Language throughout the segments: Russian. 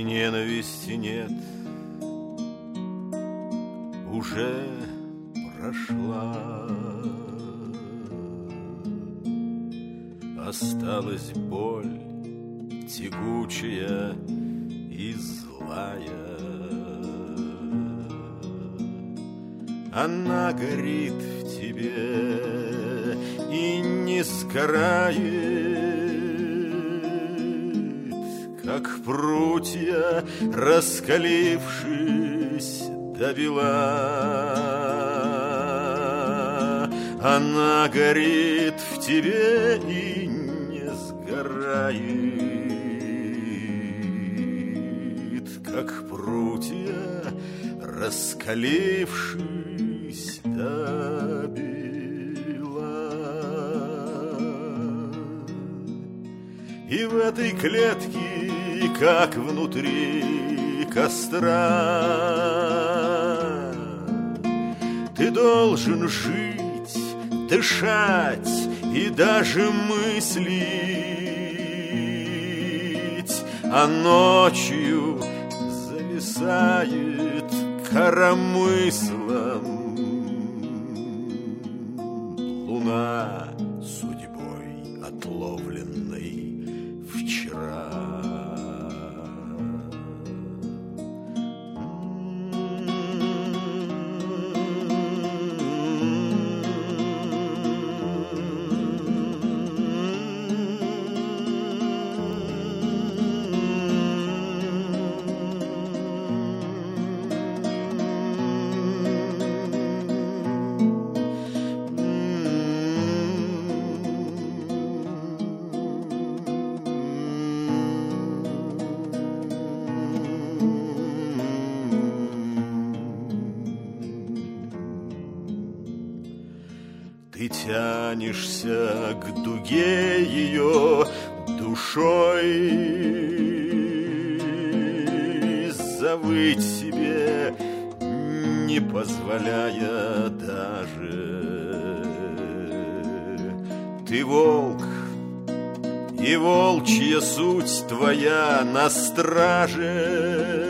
ненависти нет, уже прошла. Осталась боль тягучая и злая. Она горит в тебе и не сгорает, как прутья, раскалившись до бела. Она горит в тебе и не сгорает, как прутья, раскалившись до бела. И в этой клетке, как внутри костра, ты должен жить, дышать и даже мыслить, а ночью зависает коромыслом луна, судьбой отловленной вчера. Ты тянешься к дуге ее душой, завыть себе не позволяя даже. Ты волк, и волчья суть твоя на страже.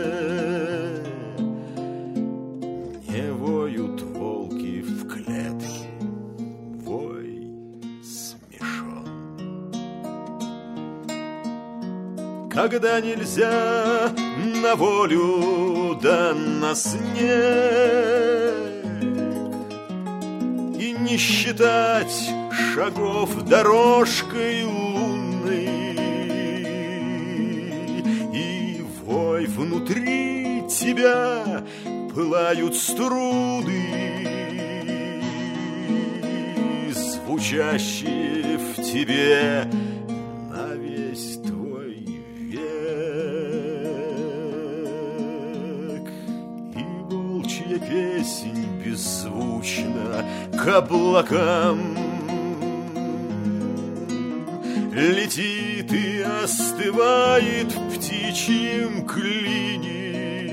Не воют волки в клетке, вой смешон. Когда нельзя на волю, да на снег, и не считать шагов дорожкой лунной, и вой внутри тебя пылают струны, звучащие в тебе на весь твой век. И волчья песнь беззвучно к облакам летит и остывает в птичьем клине.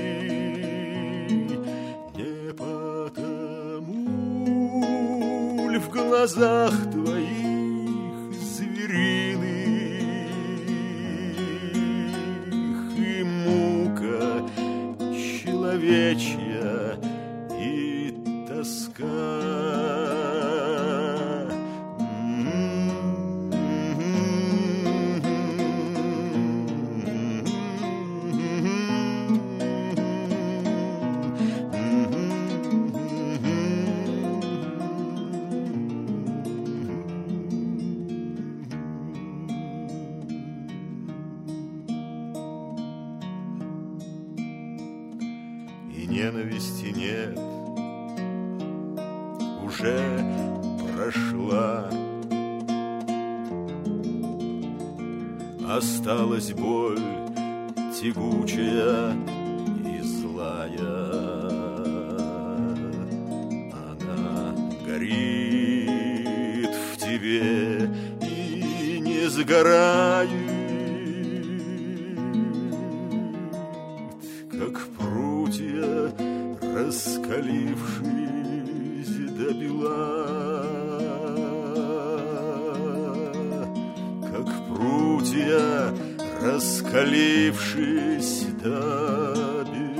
Не потому ли в глазах твоих звериных и мука человечья и тоска? И ненависти нет, уже прошла. Осталась боль тягучая и злая. Она горит в тебе и не сгорает, как прутья, раскалившись до бела, как прутья, раскалившись до